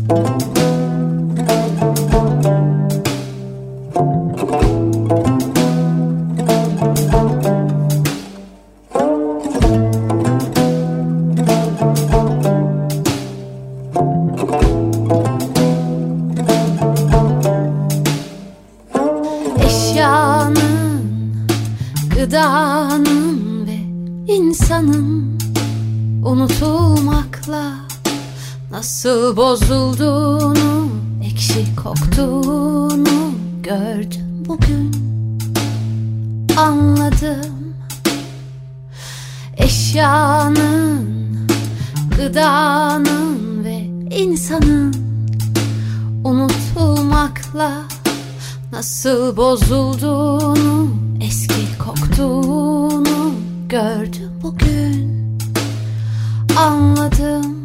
Gıdanın ve insanın unutulmakla nasıl bozulduğunu, ekşi koktuğunu gördüm bugün. Anladım. Eşyanın, gıdanın ve insanın unutulmakla nasıl bozulduğunu, eski koktuğunu gördüm bugün. Anladım.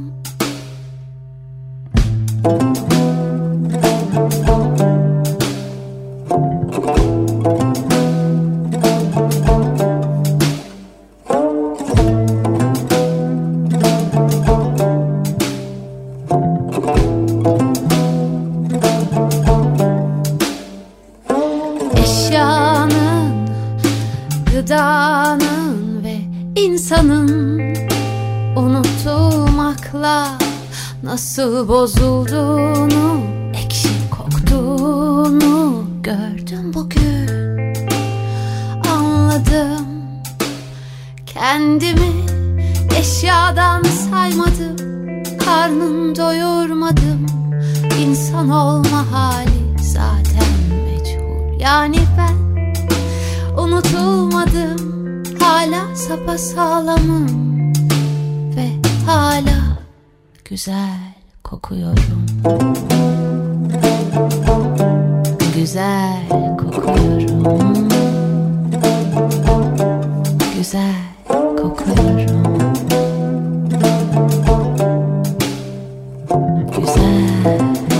Eşyanın, gıdanın ve insanın unutulmakla nasıl bozulduğunu, ekşi koktuğunu gördüm bugün. Anladım. Kendimi eşyadan saymadım, karnım doyurmadım. İnsan olma hali zaten meçhul. Yani ben unutulmadım, hala sapasağlamım ve hala güzel kokuyorum. Güzel kokuyorum. Güzel kokuyorum. Güzel